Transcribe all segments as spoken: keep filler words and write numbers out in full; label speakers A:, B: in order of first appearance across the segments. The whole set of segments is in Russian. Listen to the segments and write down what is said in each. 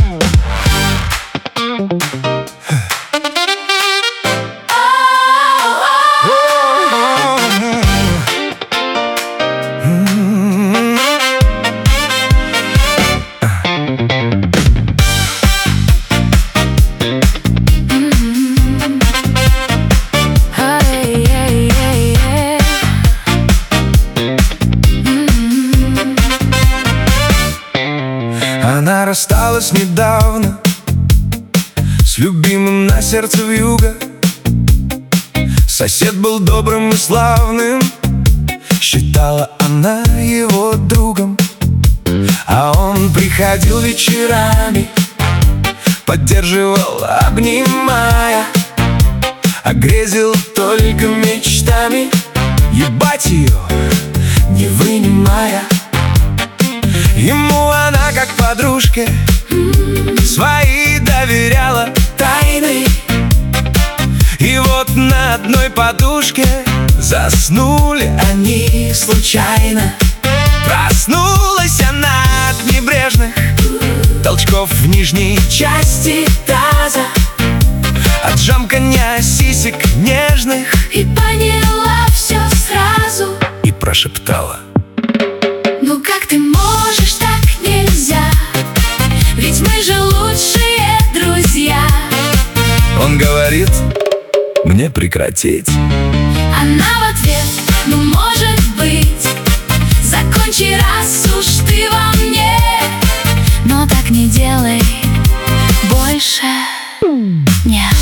A: Она рассталась недавно с любимым на сердце вьюга. Сосед был добрым и славным, считала она его другом. А он приходил вечерами, поддерживал, обнимая, а грезил только мечтами ебать ее, не вынимая. Ему она как подружке свои доверяла тайны. И вот на одной подушке заснули они случайно. Проснулась она от небрежных толчков в нижней части таза, от жамканья сисек нежных,
B: и поняла все сразу.
A: И прошептала:
B: ну как ты можешь, так нельзя, ведь мы же лучшие друзья.
A: Он говорит: мне прекратить.
B: Она в ответ: ну может быть, закончи, раз уж ты во мне, но так не делай больше. Нет.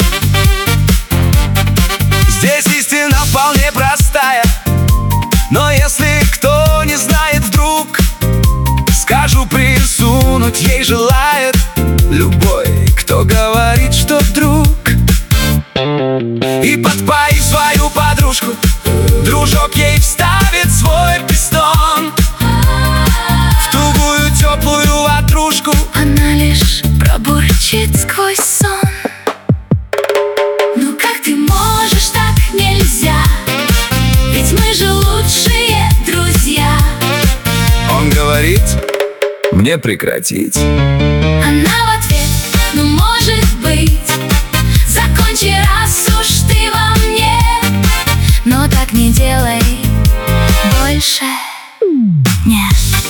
A: Здесь истина вполне простая, но если кто не знает вдруг, скажу, присунуть ей желает любой, кто говорит, что друг. И подпоив свою подружку, дружок ей вставит свой пистон в тугую теплую ватрушку.
B: Она лишь пробурчит сквозь сон: ну как ты можешь, так нельзя, ведь мы же лучшие друзья.
A: Он говорит: мне прекратить.
B: Она в ответ: ну может быть, закончи, раз уж ты во мне, но так не делай больше. Нет.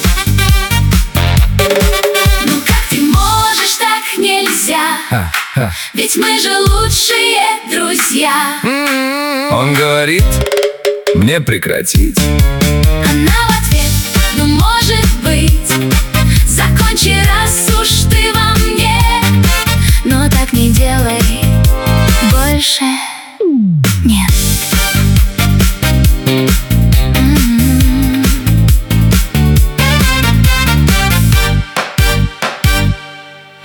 B: Ну как ты можешь, так нельзя,
A: Ха-ха.
B: ведь мы же лучшие друзья.
A: Он говорит: мне прекратить.
B: Она в ответ: ну может быть, закончи, раз уж ты во мне, но так не делай больше.